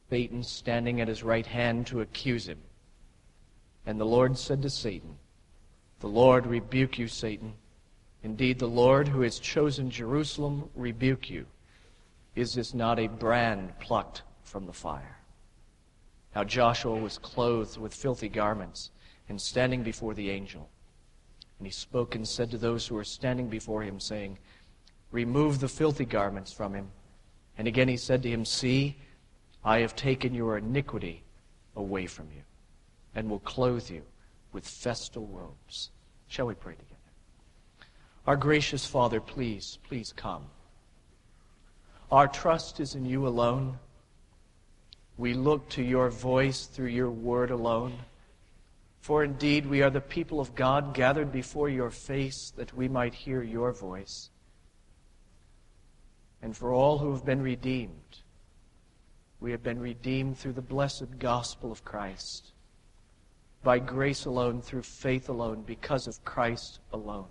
Satan standing at his right hand to accuse him. And the Lord said to Satan, "The Lord rebuke you, Satan. Indeed, the Lord who has chosen Jerusalem rebuke you. Is this not a brand plucked from the fire?" Now Joshua was clothed with filthy garments and standing before the angel. And he spoke and said to those who were standing before him, saying, "Remove the filthy garments from him." And again he said to him, "See, I have taken your iniquity away from you, and will clothe you with festal robes." Shall we pray together? Our gracious Father, please come. Our trust is in you alone. We look to your voice through your word alone. For indeed we are the people of God gathered before your face that we might hear your voice. And for all who have been redeemed, we have been redeemed through the blessed gospel of Christ, by grace alone, through faith alone, because of Christ alone.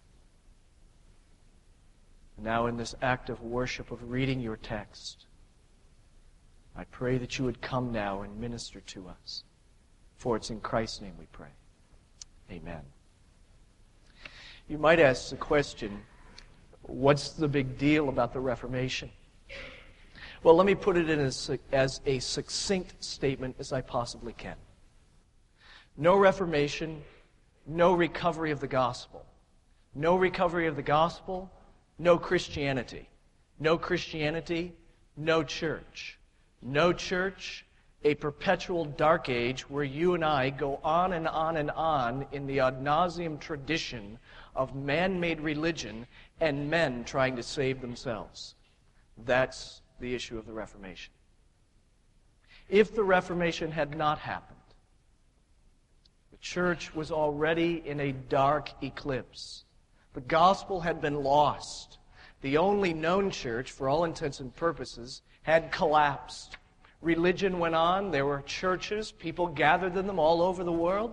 And now in this act of worship of reading your text, I pray that you would come now and minister to us. For it's in Christ's name we pray. Amen. You might ask the question, what's the big deal about the Reformation? Well, let me put it in as a succinct statement as I possibly can. No Reformation, no recovery of the gospel. No recovery of the gospel, no Christianity. No Christianity, no church. No church, a perpetual dark age where you and I go on and on and on in the ad nauseum tradition of man-made religion and men trying to save themselves. That's the issue of the Reformation. If the Reformation had not happened, the church was already in a dark eclipse. The gospel had been lost. The only known church, for all intents and purposes, had collapsed. Religion went on. There were churches. People gathered in them all over the world.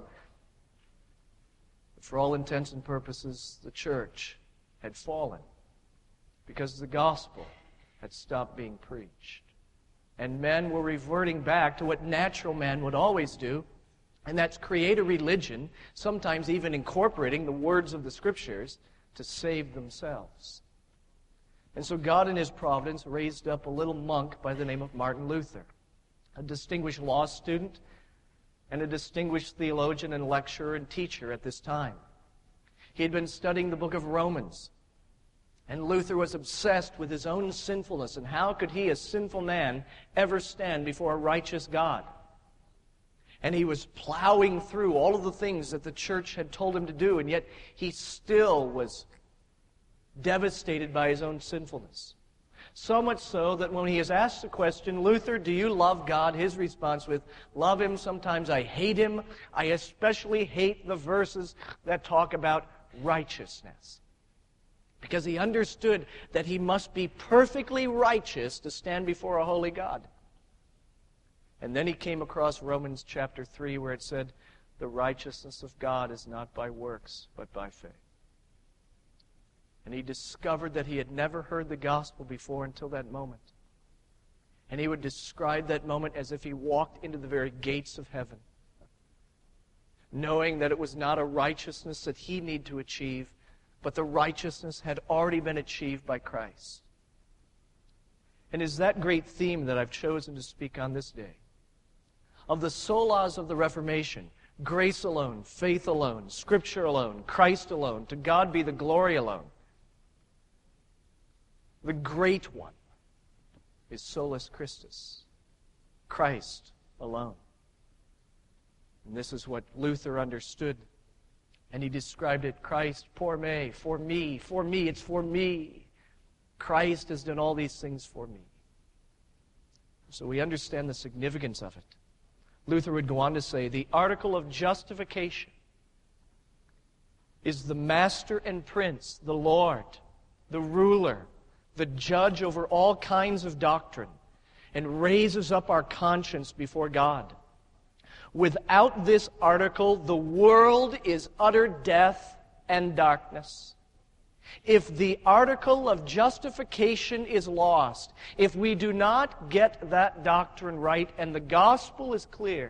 But for all intents and purposes, the church had fallen because the gospel had stopped being preached. And men were reverting back to what natural man would always do, and that's create a religion, sometimes even incorporating the words of the Scriptures to save themselves. And so God in His providence raised up a little monk by the name of Martin Luther, a distinguished law student and a distinguished theologian and lecturer and teacher at this time. He had been studying the book of Romans, and Luther was obsessed with his own sinfulness and how could he, a sinful man, ever stand before a righteous God. And he was plowing through all of the things that the church had told him to do, and yet he still was devastated by his own sinfulness. So much so that when he is asked the question, "Luther, do you love God?" his response was, "Love Him, sometimes I hate Him. I especially hate the verses that talk about righteousness." Because he understood that he must be perfectly righteous to stand before a holy God. And then he came across Romans chapter 3 where it said, "The righteousness of God is not by works, but by faith." And he discovered that he had never heard the gospel before until that moment. And he would describe that moment as if he walked into the very gates of heaven, knowing that it was not a righteousness that he needed to achieve, but the righteousness had already been achieved by Christ. And is that great theme that I've chosen to speak on this day, of the solas of the Reformation, grace alone, faith alone, Scripture alone, Christ alone, to God be the glory alone. The great one is solus Christus, Christ alone. And this is what Luther understood. And he described it, Christ, pour me, for me, it's for me. Christ has done all these things for me. So we understand the significance of it. Luther would go on to say, the article of justification is the master and prince, the Lord, the ruler, the judge over all kinds of doctrine, and raises up our conscience before God. Without this article, the world is utter death and darkness. If the article of justification is lost, if we do not get that doctrine right and the gospel is clear,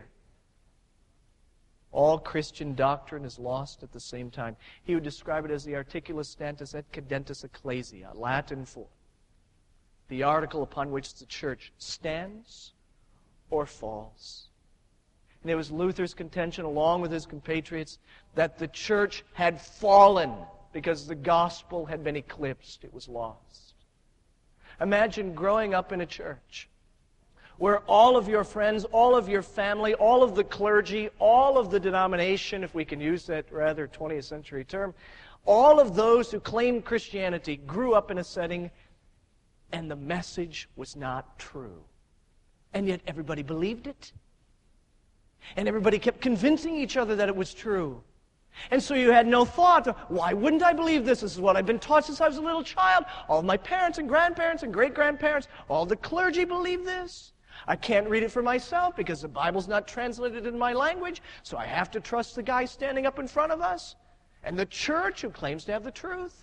all Christian doctrine is lost at the same time. He would describe it as the articulus stantis et cadentis ecclesia, Latin for the article upon which the church stands or falls. And it was Luther's contention, along with his compatriots, that the church had fallen because the gospel had been eclipsed. It was lost. Imagine growing up in a church where all of your friends, all of your family, all of the clergy, all of the denomination, if we can use that rather 20th century term, all of those who claimed Christianity grew up in a setting and the message was not true. And yet everybody believed it. And everybody kept convincing each other that it was true. And so you had no thought, why wouldn't I believe this? This is what I've been taught since I was a little child. All of my parents and grandparents and great-grandparents, all the clergy believe this. I can't read it for myself because the Bible's not translated in my language, so I have to trust the guy standing up in front of us and the church who claims to have the truth.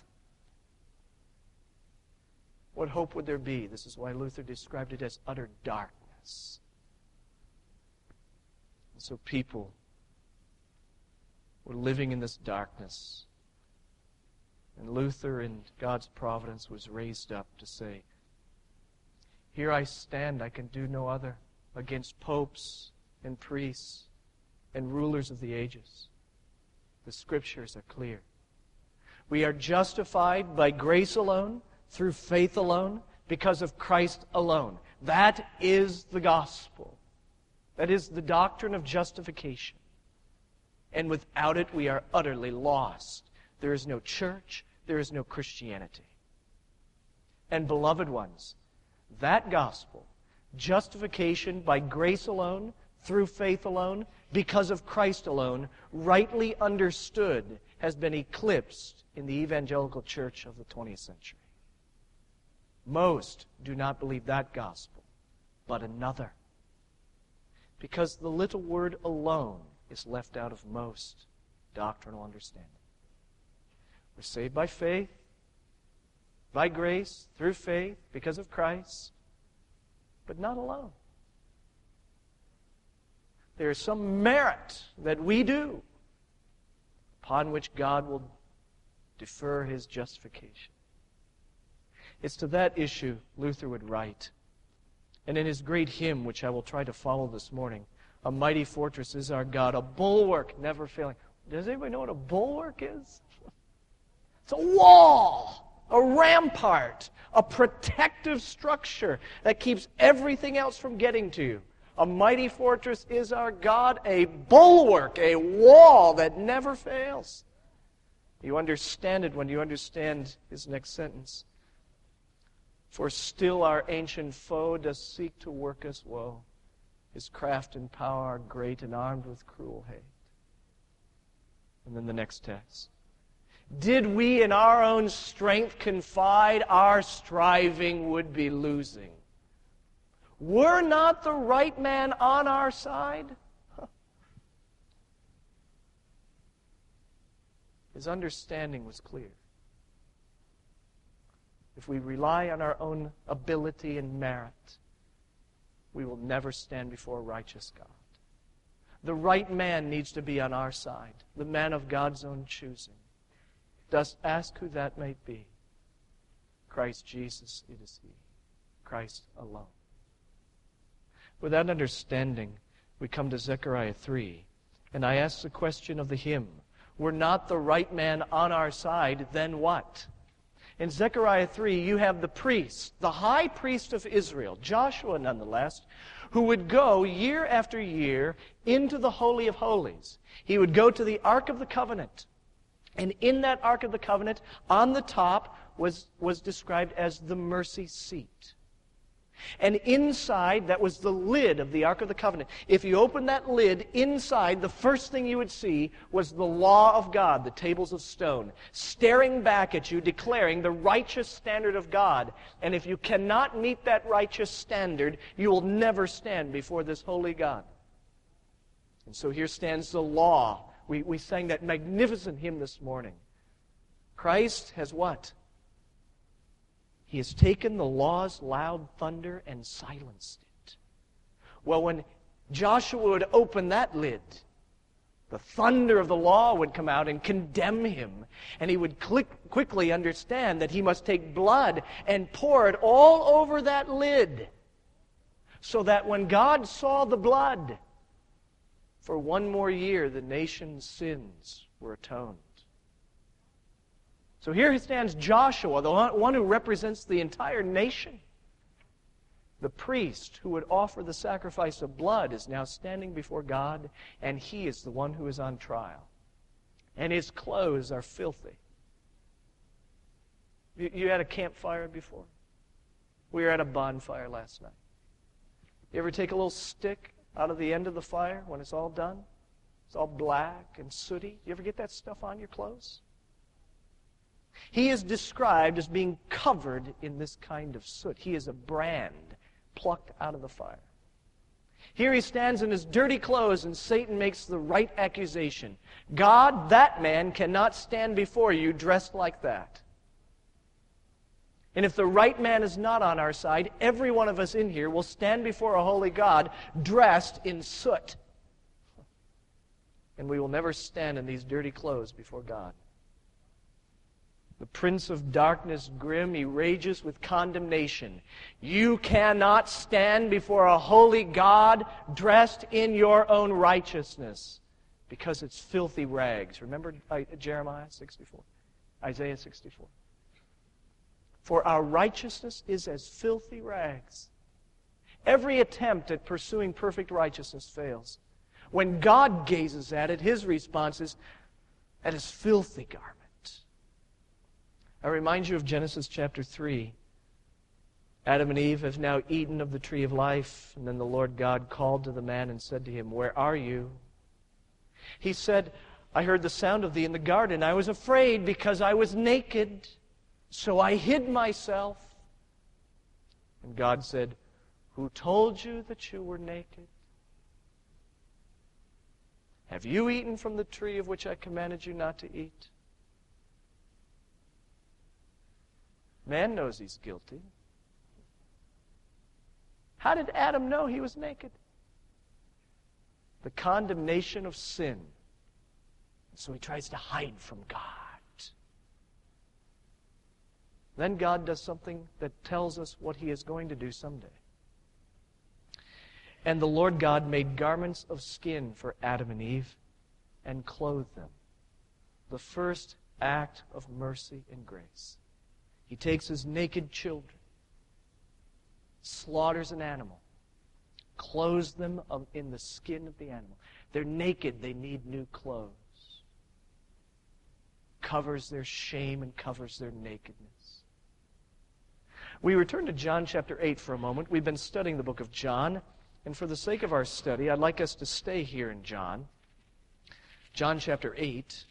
What hope would there be? This is why Luther described it as utter darkness. And so people were living in this darkness. And Luther, in God's providence, was raised up to say, here I stand, I can do no other, against popes and priests and rulers of the ages. The Scriptures are clear. We are justified by grace alone, through faith alone, because of Christ alone. That is the gospel. That is the doctrine of justification. And without it, we are utterly lost. There is no church, there is no Christianity. And beloved ones, that gospel, justification by grace alone, through faith alone, because of Christ alone, rightly understood, has been eclipsed in the evangelical church of the 20th century. Most do not believe that gospel, but another. Because the little word alone is left out of most doctrinal understanding. We're saved by faith, by grace, through faith, because of Christ, but not alone. There is some merit that we do upon which God will defer His justification. It's to that issue Luther would write. And in his great hymn, which I will try to follow this morning, "A mighty fortress is our God, a bulwark never failing." Does anybody know what a bulwark is? It's a wall, a rampart, a protective structure that keeps everything else from getting to you. A mighty fortress is our God, a bulwark, a wall that never fails. You understand it when you understand his next sentence. For still our ancient foe does seek to work us woe. His craft and power are great and armed with cruel hate. And then the next text. Did we in our own strength confide, our striving would be losing. Were not the right man on our side? His understanding was clear. If we rely on our own ability and merit, we will never stand before a righteous God. The right man needs to be on our side, the man of God's own choosing. Dost ask who that may be. Christ Jesus, it is He. Christ alone. With that understanding, we come to Zechariah 3, and I ask the question of the hymn, were not the right man on our side, then what? In Zechariah 3, you have the priest, the high priest of Israel, Joshua nonetheless, who would go year after year into the Holy of Holies. He would go to the Ark of the Covenant. And in that Ark of the Covenant, on the top, was described as the mercy seat. And inside, that was the lid of the Ark of the Covenant. If you open that lid, inside, the first thing you would see was the law of God, the tables of stone, staring back at you, declaring the righteous standard of God. And if you cannot meet that righteous standard, you will never stand before this holy God. And so here stands the law. We sang that magnificent hymn this morning. Christ has what? He has taken the law's loud thunder and silenced it. Well, when Joshua would open that lid, the thunder of the law would come out and condemn him. And he would quickly understand that he must take blood and pour it all over that lid, so that when God saw the blood, for one more year the nation's sins were atoned. So here stands Joshua, the one who represents the entire nation. The priest who would offer the sacrifice of blood is now standing before God, and he is the one who is on trial. And his clothes are filthy. You had a campfire before? We were at a bonfire last night. You ever take a little stick out of the end of the fire when it's all done? It's all black and sooty. You ever get that stuff on your clothes? He is described as being covered in this kind of soot. He is a brand plucked out of the fire. Here he stands in his dirty clothes, and Satan makes the right accusation. God, that man cannot stand before you dressed like that. And if the right man is not on our side, every one of us in here will stand before a holy God dressed in soot. And we will never stand in these dirty clothes before God. The prince of darkness, grim, he rages with condemnation. You cannot stand before a holy God dressed in your own righteousness, because it's filthy rags. Remember Jeremiah 64? Isaiah 64. For our righteousness is as filthy rags. Every attempt at pursuing perfect righteousness fails. When God gazes at it, his response is, that is filthy garment. I remind you of Genesis chapter 3. Adam and Eve have now eaten of the tree of life, and then the Lord God called to the man and said to him, where are you? He said, I heard the sound of thee in the garden. I was afraid because I was naked, so I hid myself. And God said, who told you that you were naked? Have you eaten from the tree of which I commanded you not to eat? Man knows he's guilty. How did Adam know he was naked? The condemnation of sin. So he tries to hide from God. Then God does something that tells us what he is going to do someday. And the Lord God made garments of skin for Adam and Eve and clothed them. The first act of mercy and grace. He takes his naked children, slaughters an animal, clothes them in the skin of the animal. They're naked, they need new clothes. Covers their shame and covers their nakedness. We return to John chapter 8 for a moment. We've been studying the book of John, and for the sake of our study, I'd like us to stay here in John. John chapter 8.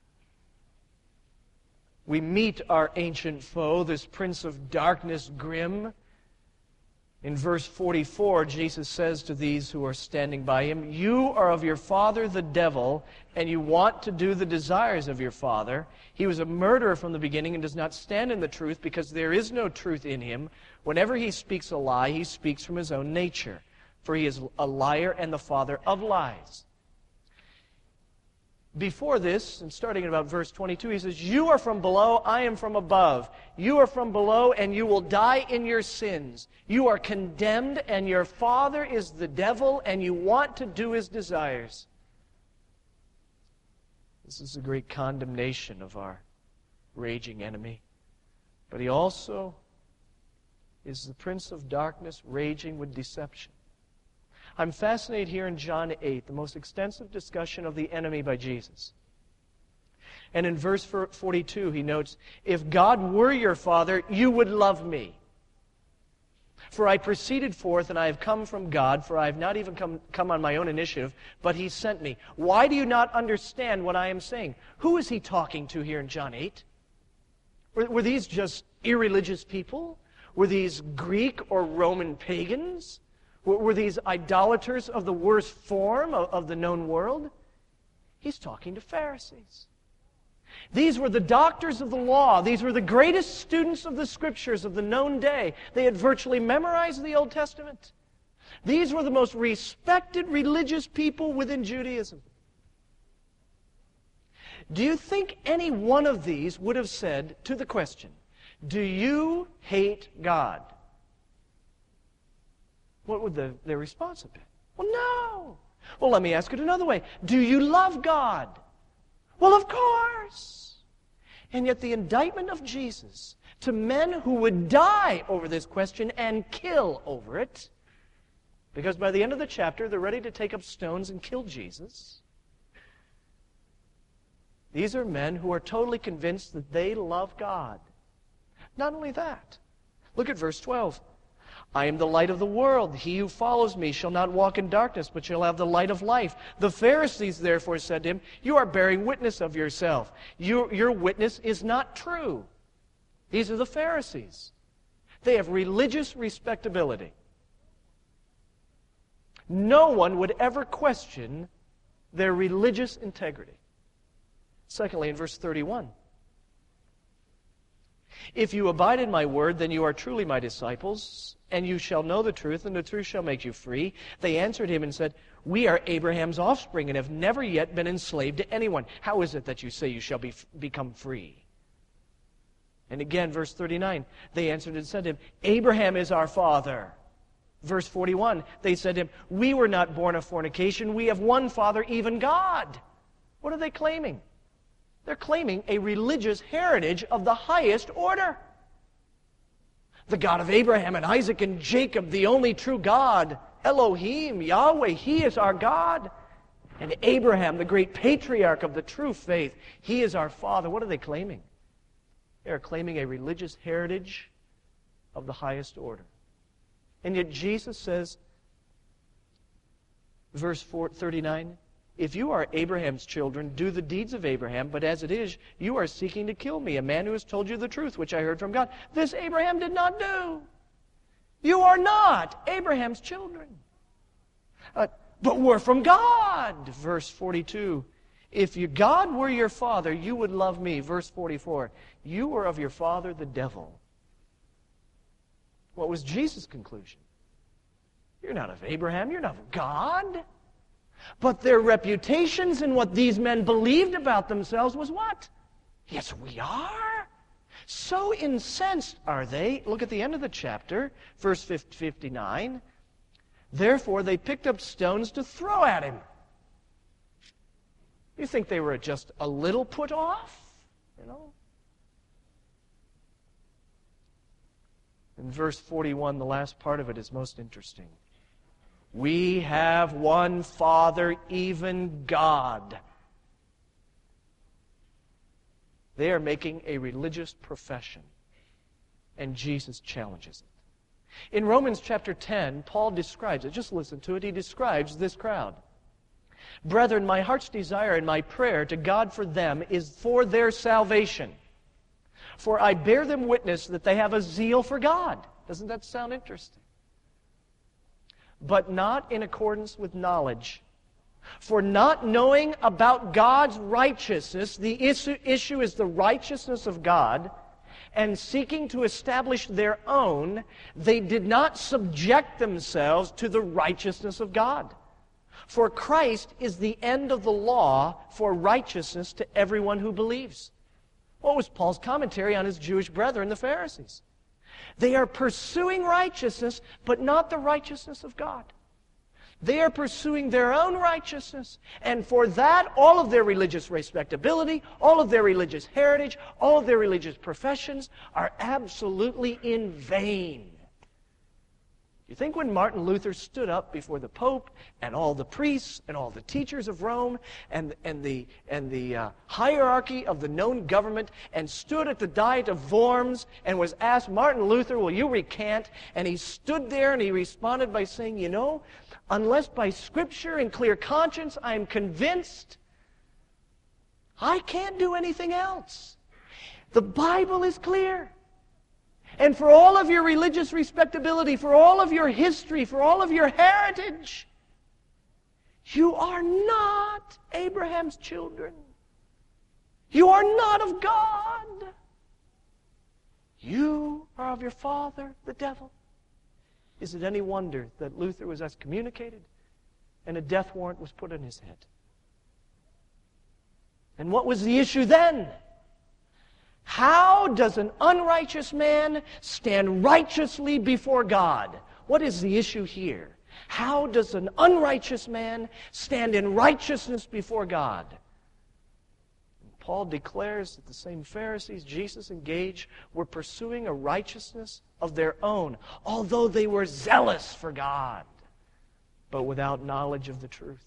We meet our ancient foe, this prince of darkness, grim. In verse 44, Jesus says to these who are standing by him, you are of your father the devil, and you want to do the desires of your father. He was a murderer from the beginning and does not stand in the truth, because there is no truth in him. Whenever he speaks a lie, he speaks from his own nature, for he is a liar and the father of lies. Before this, and starting at about verse 22, he says, you are from below, I am from above. You are from below, and you will die in your sins. You are condemned, and your father is the devil, and you want to do his desires. This is a great condemnation of our raging enemy. But he also is the prince of darkness, raging with deception. I'm fascinated here in John 8, the most extensive discussion of the enemy by Jesus. And in verse 42, he notes, if God were your father, you would love me. For I proceeded forth, and I have come from God, for I have not even come on my own initiative, but he sent me. Why do you not understand what I am saying? Who is he talking to here in John 8? Were these just irreligious people? Were these Greek or Roman pagans? Were these idolaters of the worst form of the known world? He's talking to Pharisees. These were the doctors of the law. These were the greatest students of the Scriptures of the known day. They had virtually memorized the Old Testament. These were the most respected religious people within Judaism. Do you think any one of these would have said to the question, do you hate God? What would their response have been? Well, no. Well, let me ask it another way. Do you love God? Well, of course. And yet the indictment of Jesus to men who would die over this question and kill over it, because by the end of the chapter, they're ready to take up stones and kill Jesus. These are men who are totally convinced that they love God. Not only that, look at verse 12. I am the light of the world. He who follows me shall not walk in darkness, but shall have the light of life. The Pharisees therefore said to him, you are bearing witness of yourself. Your witness is not true. These are the Pharisees. They have religious respectability. No one would ever question their religious integrity. Secondly, in verse 31, if you abide in my word, then you are truly my disciples, and you shall know the truth, and the truth shall make you free. They answered him and said, we are Abraham's offspring and have never yet been enslaved to anyone. How is it that you say you shall become free? And again, verse 39, they answered and said to him, Abraham is our father. Verse 41, they said to him, we were not born of fornication. We have one Father, even God. What are they claiming? They're claiming a religious heritage of the highest order. The God of Abraham and Isaac and Jacob, the only true God, Elohim, Yahweh, He is our God. And Abraham, the great patriarch of the true faith, He is our Father. What are they claiming? They are claiming a religious heritage of the highest order. And yet Jesus says, verse 39, if you are Abraham's children, do the deeds of Abraham, but as it is, you are seeking to kill me, a man who has told you the truth, which I heard from God. This Abraham did not do. You are not Abraham's children. But we're from God. Verse 42, if God were your father, you would love me. Verse 44, you are of your father, the devil. What was Jesus' conclusion? You're not of Abraham, you're not of God. But their reputations and what these men believed about themselves was what? Yes, we are. So incensed are they. Look at the end of the chapter, verse 59. Therefore they picked up stones to throw at him. You think they were just a little put off? You know? In verse 41, the last part of it is most interesting. We have one Father, even God. They are making a religious profession, and Jesus challenges it. In Romans chapter 10, Paul describes it. Just listen to it. He describes this crowd. Brethren, my heart's desire and my prayer to God for them is for their salvation. For I bear them witness that they have a zeal for God. Doesn't that sound interesting? But not in accordance with knowledge. For not knowing about God's righteousness, the issue is the righteousness of God, and seeking to establish their own, they did not subject themselves to the righteousness of God. For Christ is the end of the law for righteousness to everyone who believes. What was Paul's commentary on his Jewish brethren, the Pharisees? They are pursuing righteousness, but not the righteousness of God. They are pursuing their own righteousness, and for that, all of their religious respectability, all of their religious heritage, all of their religious professions are absolutely in vain. You think when Martin Luther stood up before the Pope and all the priests and all the teachers of Rome and the hierarchy of the known government and stood at the Diet of Worms and was asked, Martin Luther, will you recant? And he stood there and he responded by saying, you know, unless by Scripture and clear conscience I am convinced, I can't do anything else. The Bible is clear. And for all of your religious respectability, for all of your history, for all of your heritage, you are not Abraham's children. You are not of God. You are of your father, the devil. Is it any wonder that Luther was excommunicated and a death warrant was put on his head? And what was the issue then? How does an unrighteous man stand righteously before God? What is the issue here? How does an unrighteous man stand in righteousness before God? And Paul declares that the same Pharisees Jesus engaged were pursuing a righteousness of their own, although they were zealous for God, but without knowledge of the truth.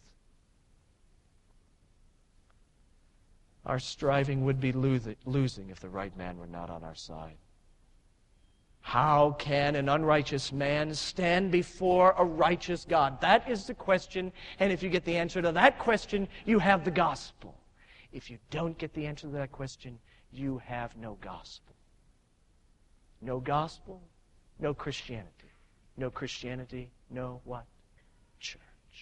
Our striving would be losing if the right man were not on our side. How can an unrighteous man stand before a righteous God? That is the question, and if you get the answer to that question, you have the gospel. If you don't get the answer to that question, you have no gospel. No gospel, no Christianity. No Christianity, no what? Church.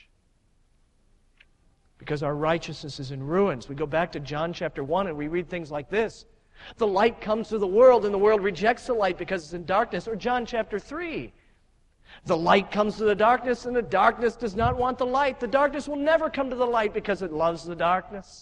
Because our righteousness is in ruins. We go back to John chapter 1 and we read things like this. The light comes to the world and the world rejects the light because it's in darkness. Or John chapter 3. The light comes to the darkness and the darkness does not want the light. The darkness will never come to the light because it loves the darkness.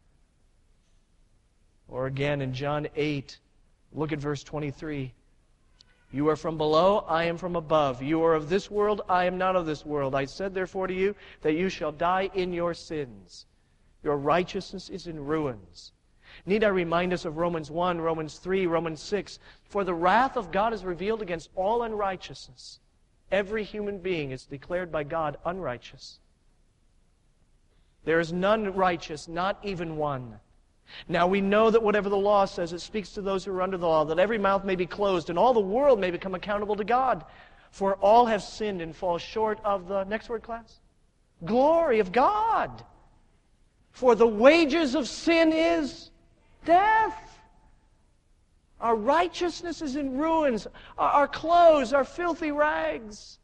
Or again in John 8, look at verse 23. You are from below, I am from above. You are of this world, I am not of this world. I said therefore to you that you shall die in your sins. Your righteousness is in ruins. Need I remind us of Romans 1, Romans 3, Romans 6? For the wrath of God is revealed against all unrighteousness. Every human being is declared by God unrighteous. There is none righteous, not even one. Now we know that whatever the law says, it speaks to those who are under the law, that every mouth may be closed, and all the world may become accountable to God. For all have sinned and fall short of the, next word, class, glory of God. For the wages of sin is death. Our righteousness is in ruins. Our clothes are filthy rags.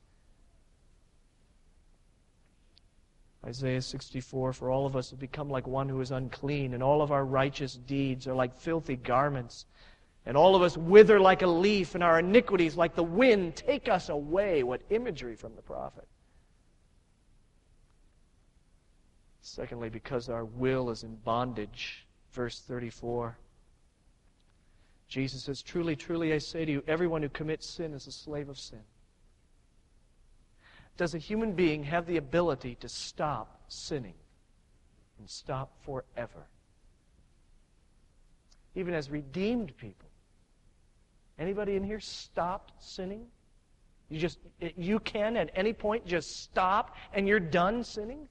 Isaiah 64, for all of us have become like one who is unclean, and all of our righteous deeds are like filthy garments. And all of us wither like a leaf, and our iniquities like the wind take us away. What imagery from the prophet. Secondly, because our will is in bondage. Verse 34. Jesus says, truly, truly, I say to you, everyone who commits sin is a slave of sin. Does a human being have the ability to stop sinning and stop forever? Even as redeemed people. Anybody in here stopped sinning? You can at any point just stop and you're done sinning?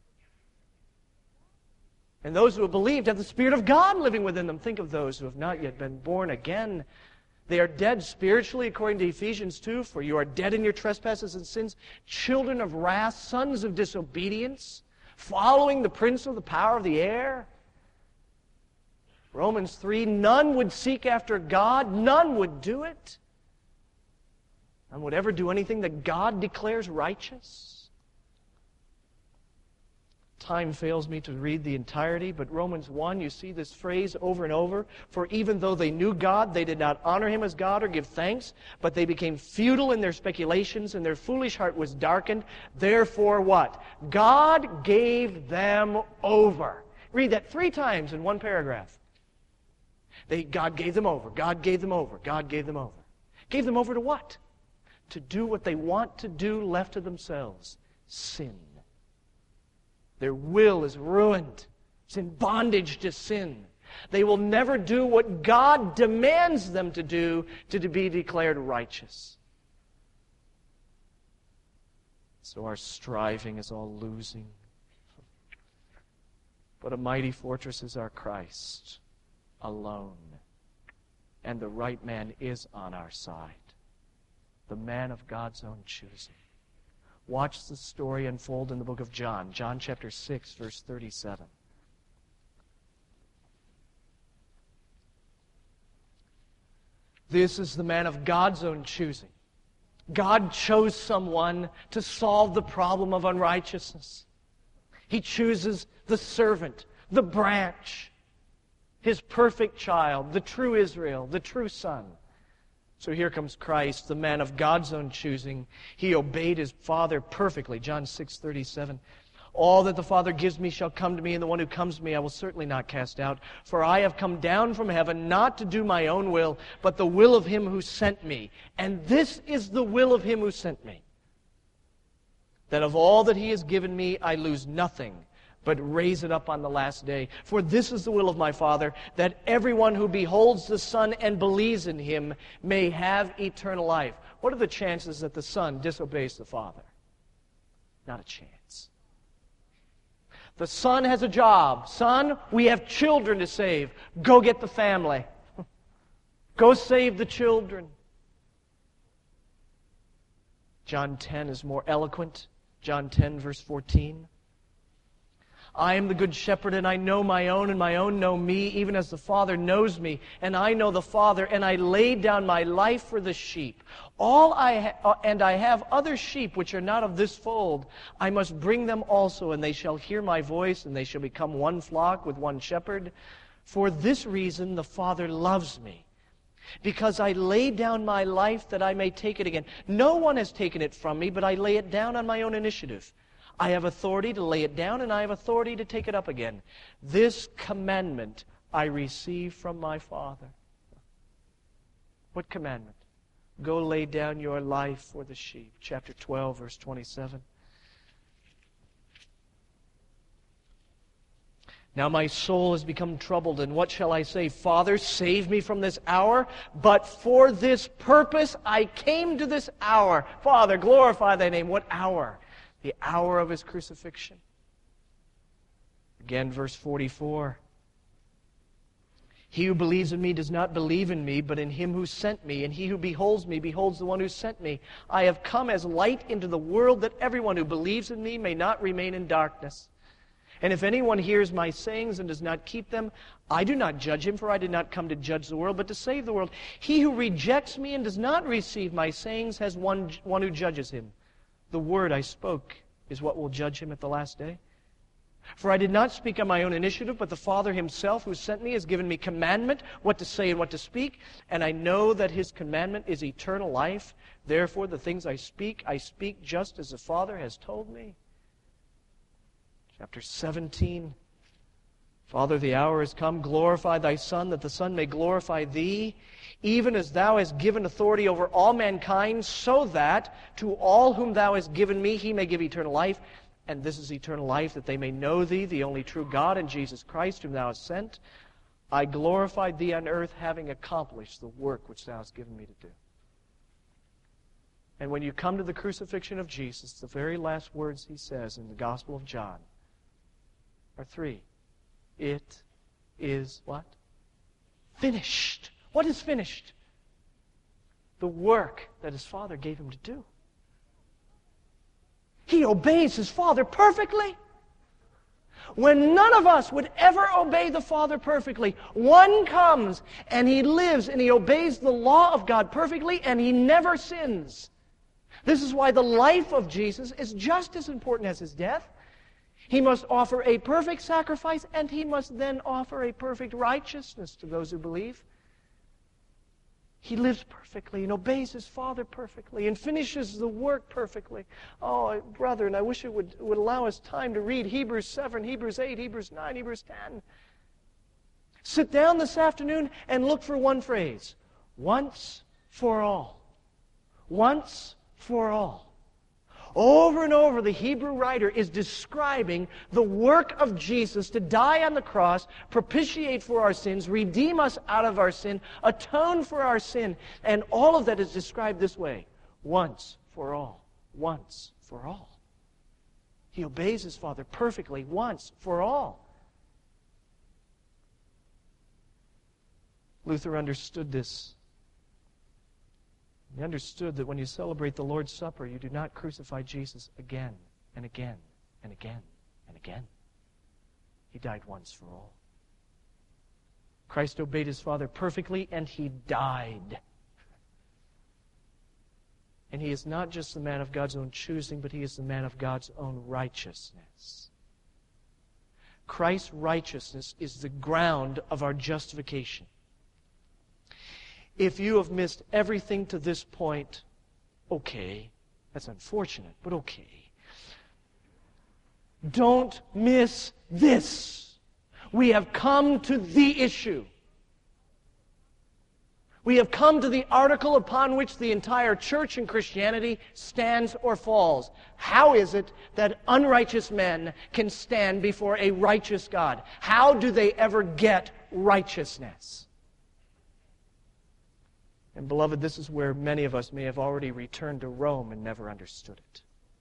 And those who have believed have the Spirit of God living within them. Think of those who have not yet been born again. They are dead spiritually, according to Ephesians 2, for you are dead in your trespasses and sins, children of wrath, sons of disobedience, following the prince of the power of the air. Romans 3, none would seek after God, none would do it. None would ever do anything that God declares righteous. Time fails me to read the entirety, but Romans 1, you see this phrase over and over. For even though they knew God, they did not honor Him as God or give thanks, but they became futile in their speculations, and their foolish heart was darkened. Therefore what? God gave them over. Read that 3 times in one paragraph. God gave them over. God gave them over. God gave them over. Gave them over to what? To do what they want to do left to themselves. Sin. Their will is ruined. It's in bondage to sin. They will never do what God demands them to do to be declared righteous. So our striving is all losing. But a mighty fortress is our Christ alone. And the right man is on our side. The man of God's own choosing. Watch the story unfold in the book of John. John chapter 6, verse 37. This is the man of God's own choosing. God chose someone to solve the problem of unrighteousness. He chooses the servant, the branch. His perfect child, the true Israel, the true Son. So here comes Christ, the man of God's own choosing. He obeyed His Father perfectly. John 6:37. All that the Father gives me shall come to me, and the one who comes to me I will certainly not cast out. For I have come down from heaven not to do my own will, but the will of Him who sent me. And this is the will of Him who sent me, that of all that He has given me I lose nothing, but raise it up on the last day. For this is the will of my Father, that everyone who beholds the Son and believes in Him may have eternal life. What are the chances that the Son disobeys the Father? Not a chance. The Son has a job. Son, we have children to save. Go get the family. Go save the children. John 10 is more eloquent. John 10, verse 14. I am the good shepherd, and I know my own, and my own know me, even as the Father knows me, and I know the Father, and I lay down my life for the sheep. And I have other sheep which are not of this fold. I must bring them also, and they shall hear my voice, and they shall become one flock with one shepherd. For this reason the Father loves me, because I lay down my life that I may take it again. No one has taken it from me, but I lay it down on my own initiative. I have authority to lay it down, and I have authority to take it up again. This commandment I receive from my Father. What commandment? Go lay down your life for the sheep. Chapter 12, verse 27. Now my soul has become troubled, and what shall I say? Father, save me from this hour. But for this purpose I came to this hour. Father, glorify thy name. What hour? The hour of His crucifixion. Again, verse 44. He who believes in me does not believe in me, but in Him who sent me. And he who beholds me beholds the one who sent me. I have come as light into the world, that everyone who believes in me may not remain in darkness. And if anyone hears my sayings and does not keep them, I do not judge him, for I did not come to judge the world, but to save the world. He who rejects me and does not receive my sayings has one who judges him. The word I spoke is what will judge him at the last day. For I did not speak on my own initiative, but the Father Himself who sent me has given me commandment what to say and what to speak, and I know that His commandment is eternal life. Therefore the things I speak just as the Father has told me. Chapter 17. Father, the hour has come. Glorify Thy Son, that the Son may glorify Thee, even as Thou hast given authority over all mankind, so that to all whom Thou hast given me He may give eternal life. And this is eternal life, that they may know Thee, the only true God, and Jesus Christ, whom Thou hast sent. I glorified Thee on earth, having accomplished the work which Thou hast given me to do. And when you come to the crucifixion of Jesus, the very last words He says in the Gospel of John are three. It is what? Finished. What is finished? The work that His Father gave Him to do. He obeys His Father perfectly. When none of us would ever obey the Father perfectly, one comes and He lives and He obeys the law of God perfectly, and He never sins. This is why the life of Jesus is just as important as His death. He must offer a perfect sacrifice, and He must then offer a perfect righteousness to those who believe. He lives perfectly and obeys His Father perfectly and finishes the work perfectly. Oh, brethren, I wish it would allow us time to read Hebrews 7, Hebrews 8, Hebrews 9, Hebrews 10. Sit down this afternoon and look for one phrase. Once for all. Once for all. Over and over, the Hebrew writer is describing the work of Jesus to die on the cross, propitiate for our sins, redeem us out of our sin, atone for our sin. And all of that is described this way. Once for all. Once for all. He obeys His Father perfectly, once for all. Luther understood this. He understood that when you celebrate the Lord's Supper, you do not crucify Jesus again and again and again and again. He died once for all. Christ obeyed His Father perfectly, and He died. And He is not just the man of God's own choosing, but He is the man of God's own righteousness. Christ's righteousness is the ground of our justification. If you have missed everything to this point, okay. That's unfortunate, but okay. Don't miss this. We have come to the issue. We have come to the article upon which the entire church and Christianity stands or falls. How is it that unrighteous men can stand before a righteous God? How do they ever get righteousness? And beloved, this is where many of us may have already returned to Rome and never understood it.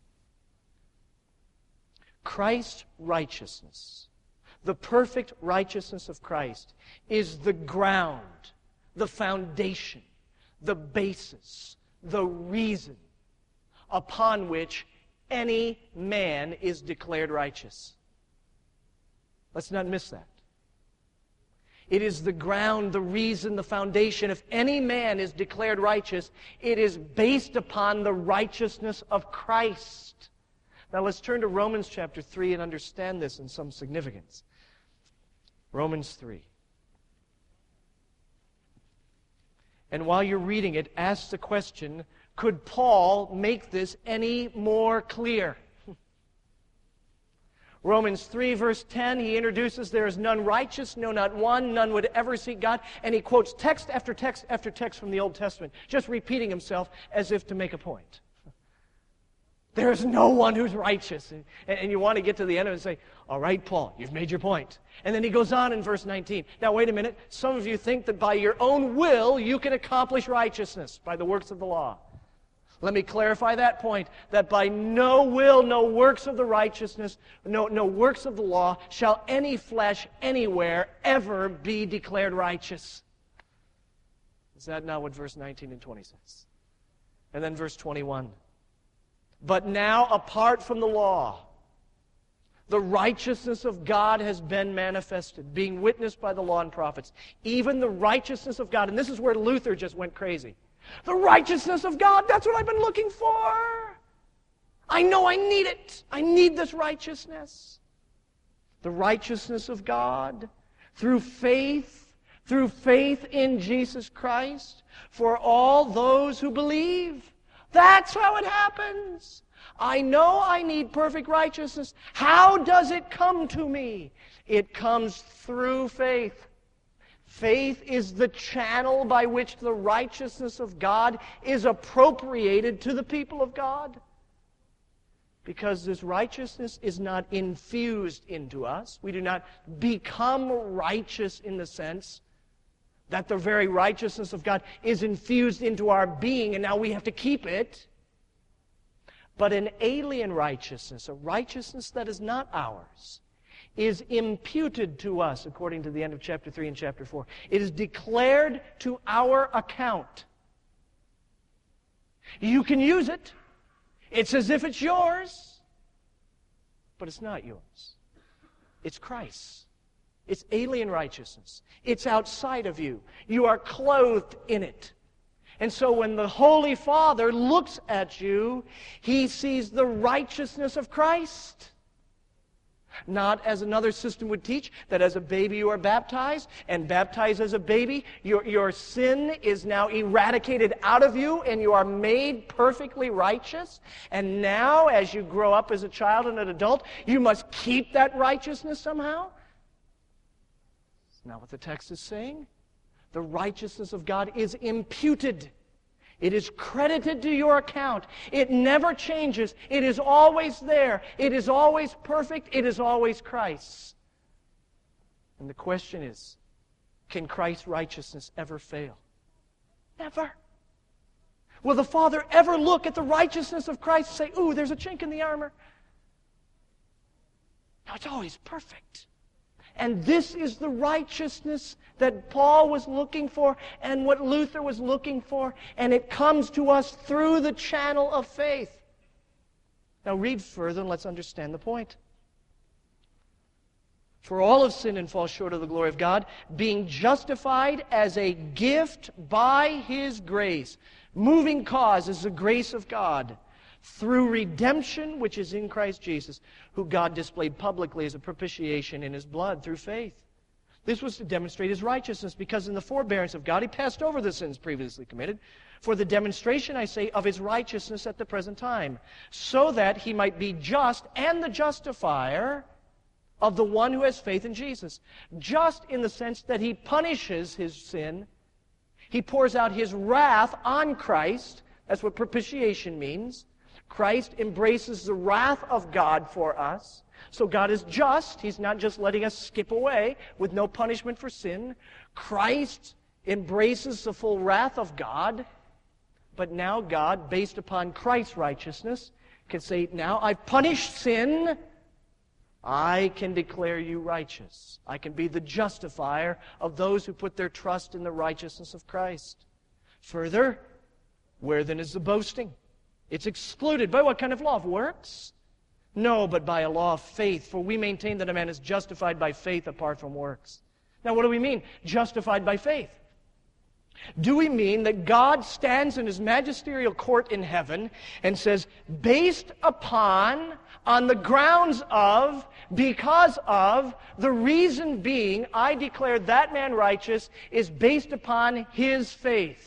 Christ's righteousness, the perfect righteousness of Christ, is the ground, the foundation, the basis, the reason upon which any man is declared righteous. Let's not miss that. It is the ground, the reason, the foundation. If any man is declared righteous, it is based upon the righteousness of Christ. Now let's turn to Romans chapter 3 and understand this in some significance. Romans 3. And while you're reading it, ask the question, could Paul make this any more clear? Romans 3, verse 10, he introduces, there is none righteous, no, not one, none would ever seek God. And he quotes text after text after text from the Old Testament, just repeating himself as if to make a point. There is no one who's righteous. And you want to get to the end of it and say, all right, Paul, you've made your point. And then he goes on in verse 19. Now, wait a minute. Some of you think that by your own will you can accomplish righteousness by the works of the law. Let me clarify that point, that by no will, no works of the righteousness, no works of the law, shall any flesh anywhere ever be declared righteous. Is that not what verse 19 and 20 says? And then verse 21. But now, apart from the law, the righteousness of God has been manifested, being witnessed by the law and prophets. Even the righteousness of God, and this is where Luther just went crazy. The righteousness of God, that's what I've been looking for. I know I need it. I need this righteousness. The righteousness of God through faith in Jesus Christ for all those who believe. That's how it happens. I know I need perfect righteousness. How does it come to me? It comes through faith. Faith is the channel by which the righteousness of God is appropriated to the people of God. Because this righteousness is not infused into us. We do not become righteous in the sense that the very righteousness of God is infused into our being and now we have to keep it. But an alien righteousness, a righteousness that is not ours, is imputed to us, according to the end of chapter 3 and chapter 4. It is declared to our account. You can use it. It's as if it's yours, but it's not yours. It's Christ's. It's alien righteousness. It's outside of you. You are clothed in it. And so when the Holy Father looks at you, He sees the righteousness of Christ. Not as another system would teach, that as a baby you are baptized, and baptized as a baby, your sin is now eradicated out of you, and you are made perfectly righteous. And now, as you grow up as a child and an adult, you must keep that righteousness somehow. That's not what the text is saying. The righteousness of God is imputed. It is credited to your account. It never changes. It is always there. It is always perfect. It is always Christ's. And the question is, can Christ's righteousness ever fail? Never. Will the Father ever look at the righteousness of Christ and say, ooh, there's a chink in the armor? No, it's always perfect. And this is the righteousness that Paul was looking for and what Luther was looking for. And it comes to us through the channel of faith. Now read further and let's understand the point. For all have sinned and fall short of the glory of God, being justified as a gift by His grace. Moving cause is the grace of God through redemption which is in Christ Jesus, who God displayed publicly as a propitiation in His blood through faith. This was to demonstrate His righteousness, because in the forbearance of God He passed over the sins previously committed, for the demonstration, I say, of His righteousness at the present time, so that He might be just and the justifier of the one who has faith in Jesus. Just in the sense that He punishes his sin. He pours out His wrath on Christ. That's what propitiation means. Christ embraces the wrath of God for us. So God is just. He's not just letting us skip away with no punishment for sin. Christ embraces the full wrath of God. But now God, based upon Christ's righteousness, can say, now I've punished sin. I can declare you righteous. I can be the justifier of those who put their trust in the righteousness of Christ. Further, where then is the boasting? It's excluded. By what kind of law? Of works? No, but by a law of faith. For we maintain that a man is justified by faith apart from works. Now, what do we mean, justified by faith? Do we mean that God stands in His magisterial court in heaven and says, based upon, on the grounds of, because of, the reason being, I declare that man righteous, is based upon his faith?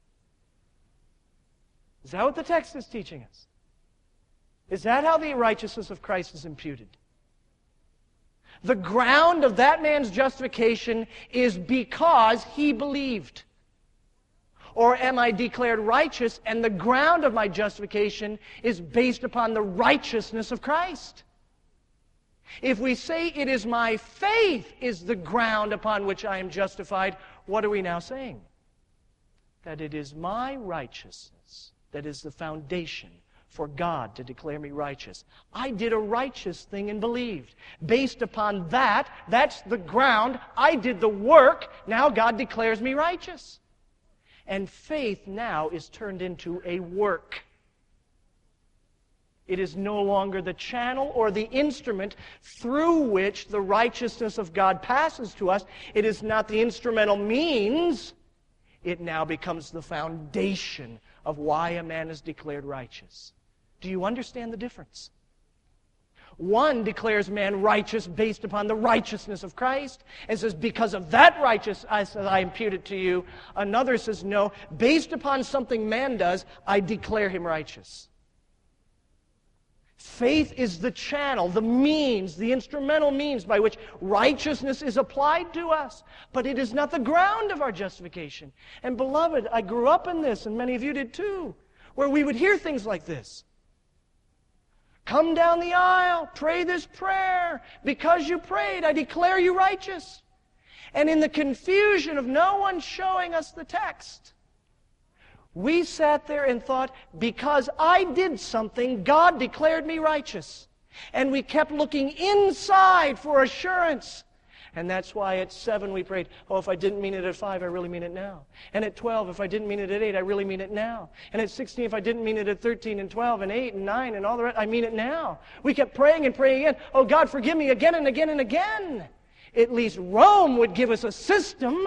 Is that what the text is teaching us? Is that how the righteousness of Christ is imputed? The ground of that man's justification is because he believed. Or am I declared righteous and the ground of my justification is based upon the righteousness of Christ? If we say it is my faith is the ground upon which I am justified, what are we now saying? That it is my righteousness that is the foundation for God to declare me righteous. I did a righteous thing and believed. Based upon that, that's the ground. I did the work. Now God declares me righteous. And faith now is turned into a work. It is no longer the channel or the instrument through which the righteousness of God passes to us. It is not the instrumental means. It now becomes the foundation of why a man is declared righteous. Do you understand the difference? One declares man righteous based upon the righteousness of Christ and says, because of that righteousness I impute it to you. Another says, no, based upon something man does, I declare him righteous. Faith is the channel, the means, the instrumental means by which righteousness is applied to us. But it is not the ground of our justification. And beloved, I grew up in this, and many of you did too, where we would hear things like this. Come down the aisle, pray this prayer. Because you prayed, I declare you righteous. And in the confusion of no one showing us the text, we sat there and thought, because I did something, God declared me righteous. And we kept looking inside for assurance. And that's why at 7 we prayed, oh, if I didn't mean it at 5, I really mean it now. And at 12, if I didn't mean it at 8, I really mean it now. And at 16, if I didn't mean it at 13 and 12 and 8 and 9 and all the rest, I mean it now. We kept praying and praying again. Oh, God, forgive me again and again and again. At least Rome would give us a system.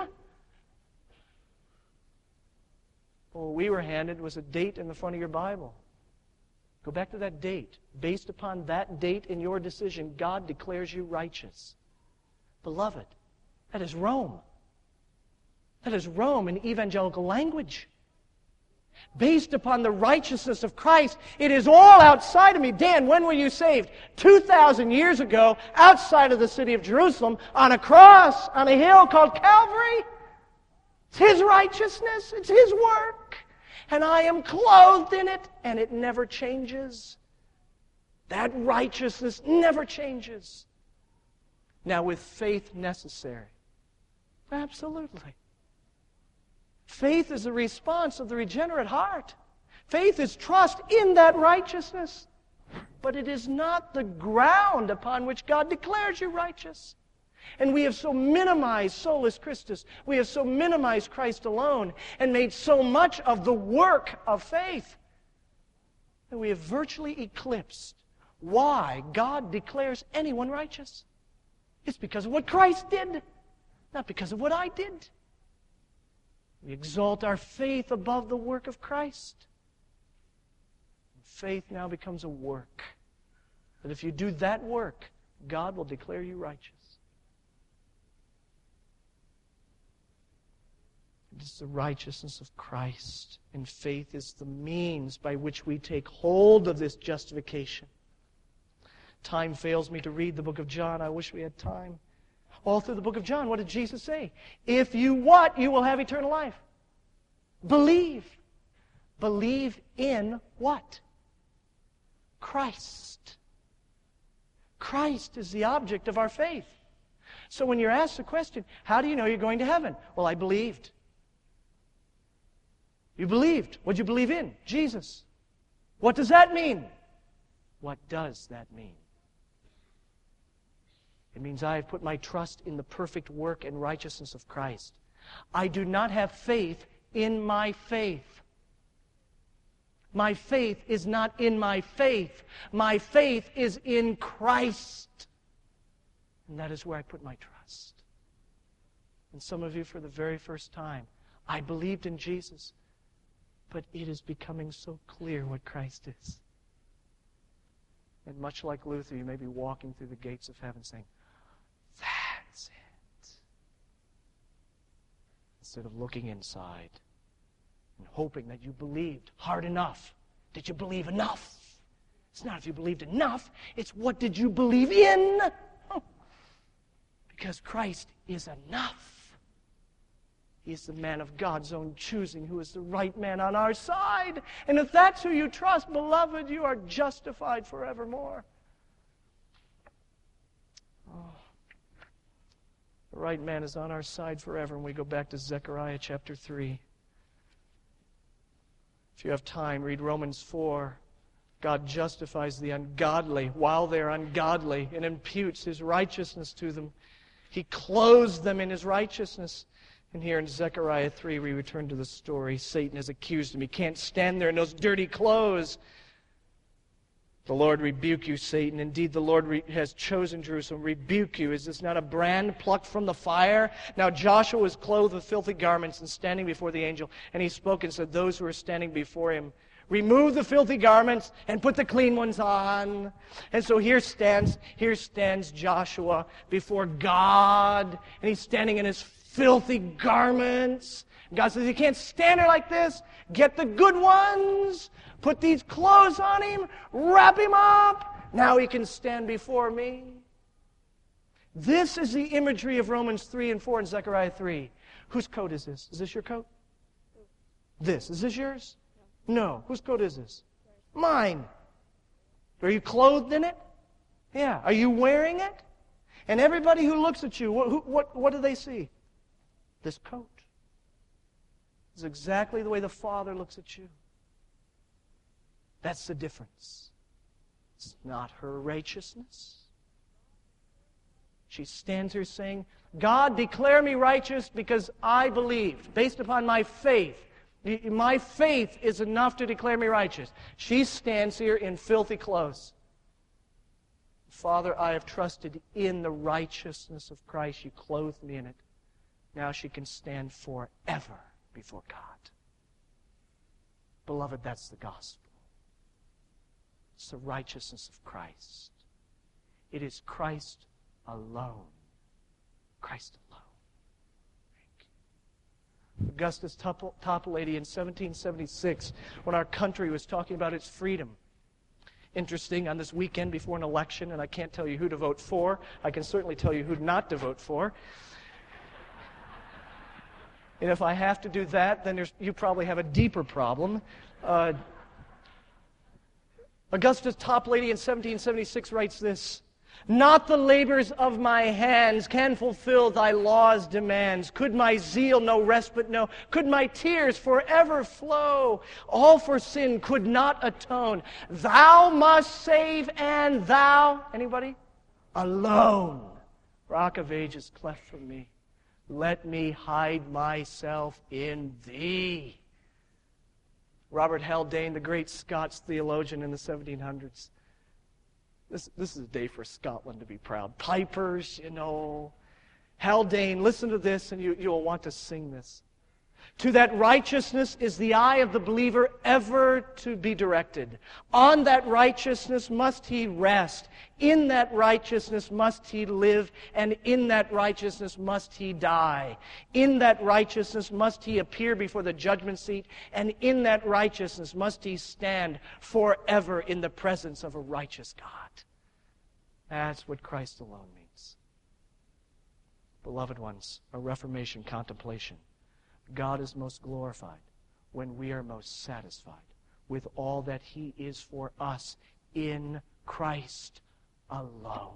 What we were handed was a date in the front of your Bible. Go back to that date. Based upon that date in your decision, God declares you righteous. Beloved, that is Rome. That is Rome in evangelical language. Based upon the righteousness of Christ, it is all outside of me. Dan, when were you saved? 2,000 years ago, outside of the city of Jerusalem, on a cross, on a hill called Calvary. It's His righteousness. It's His work. And I am clothed in it, and it never changes. That righteousness never changes. Now, with faith necessary. Absolutely. Faith is a response of the regenerate heart. Faith is trust in that righteousness. But it is not the ground upon which God declares you righteous. And we have so minimized solus Christus. We have so minimized Christ alone and made so much of the work of faith that we have virtually eclipsed why God declares anyone righteous. It's because of what Christ did, not because of what I did. We exalt our faith above the work of Christ. faith now becomes a work. That if you do that work, God will declare you righteous. It is the righteousness of Christ, and faith is the means by which we take hold of this justification. Time fails me to read the book of John. I wish we had time. All through the book of John, what did Jesus say? If you what? You will have eternal life. Believe. Believe in what? Christ. Christ is the object of our faith. So when you're asked the question, how do you know you're going to heaven? Well, I believed. You believed. What did you believe in? Jesus. What does that mean? What does that mean? It means I have put my trust in the perfect work and righteousness of Christ. I do not have faith in my faith. My faith is not in my faith. My faith is in Christ. And that is where I put my trust. And some of you, for the very first time, I believed in Jesus, but it is becoming so clear what Christ is. And much like Luther, you may be walking through the gates of heaven saying, that's it. Instead of looking inside and hoping that you believed hard enough. Did you believe enough? It's not if you believed enough. It's what did you believe in? Because Christ is enough. He is the man of God's own choosing who is the right man on our side. And if that's who you trust, beloved, you are justified forevermore. Oh. The right man is on our side forever. And we go back to Zechariah chapter 3. If you have time, read Romans 4. God justifies the ungodly while they're ungodly and imputes His righteousness to them. He clothes them in His righteousness. And here in Zechariah 3, we return to the story. Satan has accused him. He can't stand there in those dirty clothes. The Lord rebuke you, Satan. Indeed, the Lord has chosen Jerusalem. Rebuke you. Is this not a brand plucked from the fire? Now Joshua was clothed with filthy garments and standing before the angel. And he spoke and said, those who are standing before him, remove the filthy garments and put the clean ones on. And so here stands Joshua before God. And he's standing in his filthy garments. God says, you can't stand there like this. Get the good ones. Put these clothes on him. Wrap him up. Now he can stand before me. This is the imagery of Romans 3 and 4 and Zechariah 3. Whose coat is this? Is this your coat? This. Is this yours? No. Whose coat is this? Mine. Are you clothed in it? Yeah. Are you wearing it? And everybody who looks at you, what do they see? This coat. It's exactly the way the Father looks at you. That's the difference. It's not her righteousness. She stands here saying, God, declare me righteous because I believed, based upon my faith. My faith is enough to declare me righteous. She stands here in filthy clothes. Father, I have trusted in the righteousness of Christ. You clothed me in it. Now she can stand forever before God. Beloved, that's the gospel. It's the righteousness of Christ. It is Christ alone. Christ alone. Thank you. Augustus Toplady in 1776, when our country was talking about its freedom. Interesting, on this weekend before an election, and I can't tell you who to vote for. I can certainly tell you who not to vote for. And if I have to do that, then you probably have a deeper problem. Augustus Toplady in 1776 writes this, not the labors of my hands can fulfill thy law's demands. Could my zeal no respite know? Could my tears forever flow? All for sin could not atone. Thou must save, and thou, anybody? Alone. Rock of ages, cleft from me. Let me hide myself in thee. Robert Haldane, the great Scots theologian in the 1700s. This is a day for Scotland to be proud. Pipers, Haldane, listen to this and you'll want to sing this. To that righteousness is the eye of the believer ever to be directed. On that righteousness must he rest. In that righteousness must he live, and in that righteousness must he die. In that righteousness must he appear before the judgment seat, and in that righteousness must he stand forever in the presence of a righteous God. That's what Christ alone means. Beloved ones, a Reformation contemplation. God is most glorified when we are most satisfied with all that He is for us in Christ alone.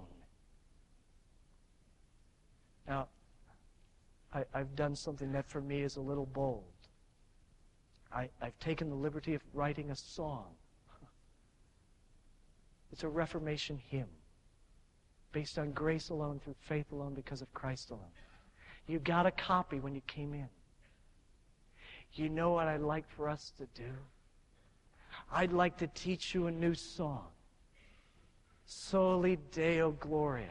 Now, I've done something that for me is a little bold. I've taken the liberty of writing a song. It's a Reformation hymn based on grace alone, through faith alone, because of Christ alone. You got a copy when you came in. You know what I'd like for us to do? I'd like to teach you a new song. Soli Deo Gloria.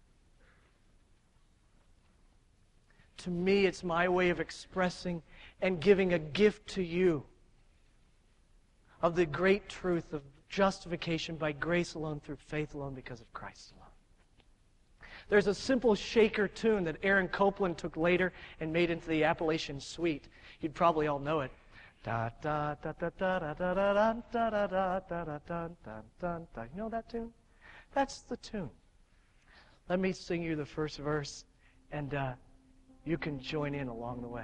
To me, it's my way of expressing and giving a gift to you of the great truth of justification by grace alone, through faith alone, because of Christ alone. There's a simple shaker tune that Aaron Copland took later and made into the Appalachian Suite. You'd probably all know it. Da da da da da da da da da da da da da da. You know that tune? That's the tune. Let me sing you the first verse, and you can join in along the way.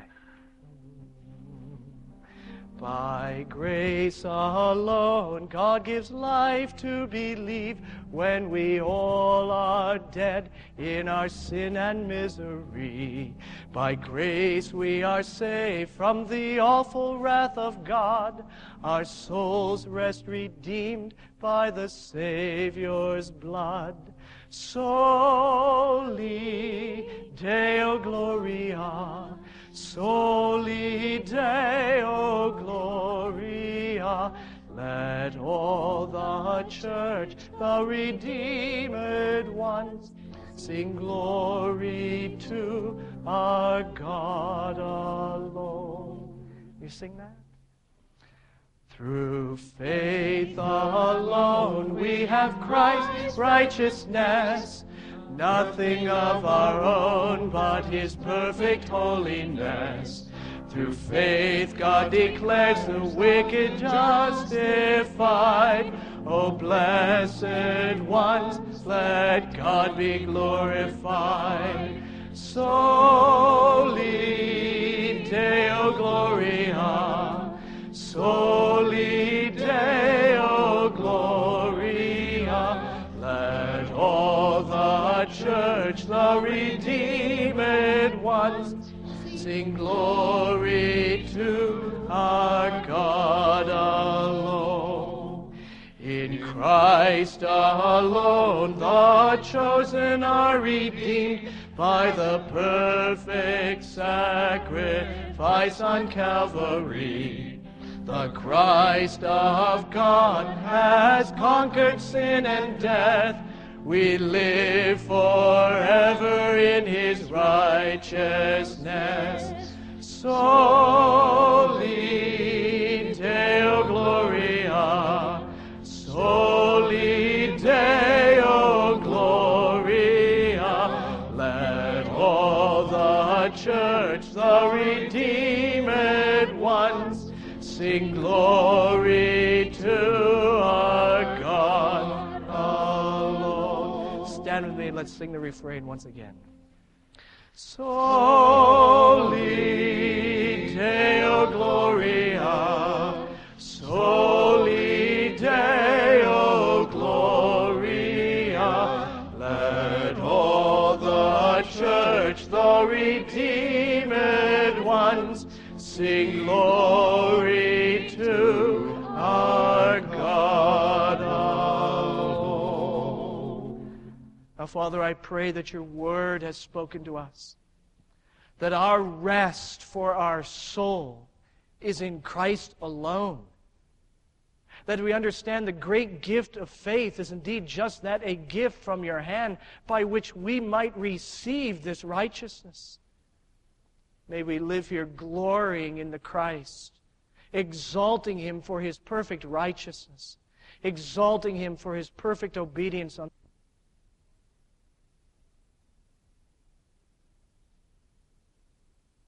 By grace alone, God gives life to believe when we all are dead in our sin and misery. By grace we are saved from the awful wrath of God, our souls rest redeemed by the Savior's blood. Soli Deo Gloria, Soli Deo Gloria. Let all the church, the redeemed ones, sing glory to our God alone. You sing that? Through faith alone we have Christ's righteousness, nothing of our own but His perfect holiness. Through faith God declares the wicked justified. O blessed ones, let God be glorified. Soli Deo Gloria, Soli Deo Gloria. Let all the church, the redeemed ones, sing glory to our God alone. In Christ alone the chosen are redeemed by the perfect sacrifice on Calvary. The Christ of God has conquered sin and death. We live forever in His righteousness. Soli Deo Gloria, Soli Deo Gloria. Let all the church, the redeemed ones, sing glory to our God alone. Stand with me and let's sing the refrain once again. Soli Deo Gloria, Soli Deo Gloria. Let all the church, the redeemed ones, sing glory to our God alone. Now, Father, I pray that your word has spoken to us, that our rest for our soul is in Christ alone, that we understand the great gift of faith is indeed just that, a gift from your hand by which we might receive this righteousness. May we live here glorying in the Christ, exalting Him for His perfect righteousness, exalting Him for His perfect obedience on